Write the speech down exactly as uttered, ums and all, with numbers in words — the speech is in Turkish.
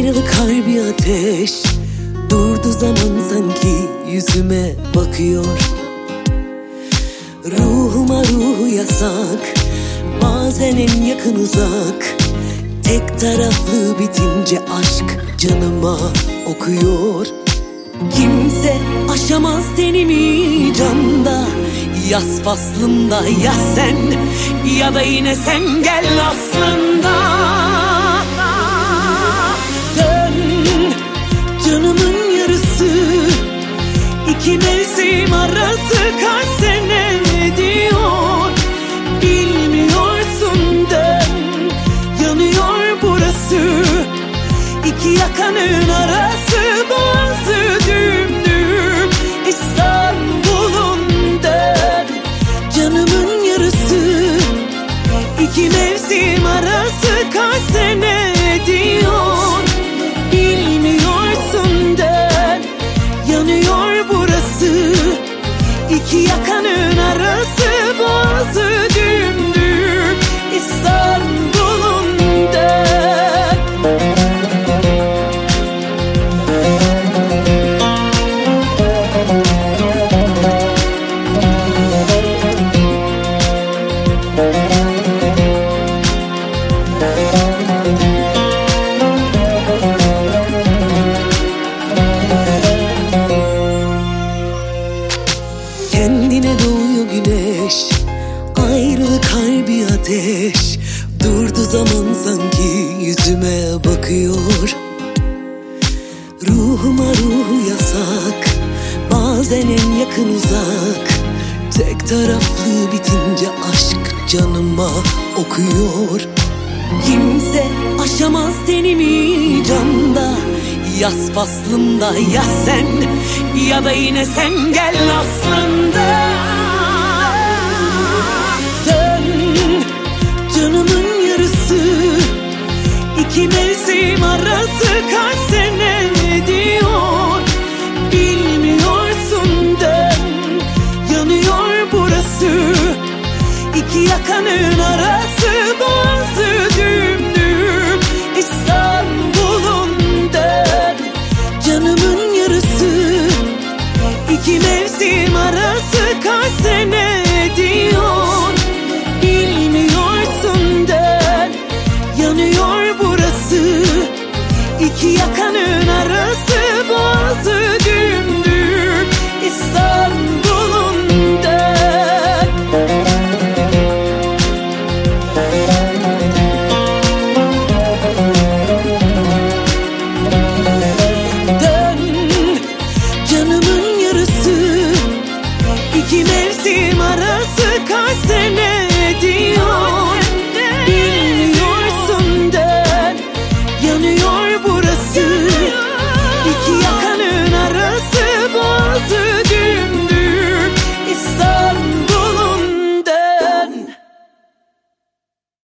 Ayrılık harbi ateş, durdu zaman sanki yüzüme bakıyor. Ruhuma ruhu yasak, bazen en yakın uzak. Tek taraflı bitince aşk canıma okuyor. Kimse aşamaz tenimi canda, yaz faslında ya sen ya da yine sen gel aslında. Dön canımın yarısı, iki mevsim arası kaç sene diyor. Bilmiyorsun dön, yanıyor burası, iki yakanın arası boğazı dümdüm İstanbul'un. Dön canımın yarısı, iki mevsim arası kaç sene diyor. Bilmiyorsun dön, yanıyor burası, iki yakanın arası boğazı dümdüm İstanbul'un. Dön. Kendine doğuyor güneş, ayrılık harbi ateş, durdu zaman sanki yüzüme bakıyor. Ruhuma ruhu yasak, bazen en yakın uzak. Tek taraflı bitince aşk canıma okuyor. Kimse aşamaz tenimi canda, yaz faslında ya sen ya da yine sen gel aslında. Dön canımın yarısı, iki mevsim arası kaç sene diyor. Bilmiyorsun dön, yanıyor burası, iki yakanın arası boğazı dümdüm İstanbul'un. Dön canımın yarısı, iki mevsim arası kaç sene diyor. Bilmiyorsun dön, yanıyor burası, iki yakanın arası boğazı dümdüm İstanbul'un. Dön. Dön canımın yarısı, iki mevsim arası kaç sene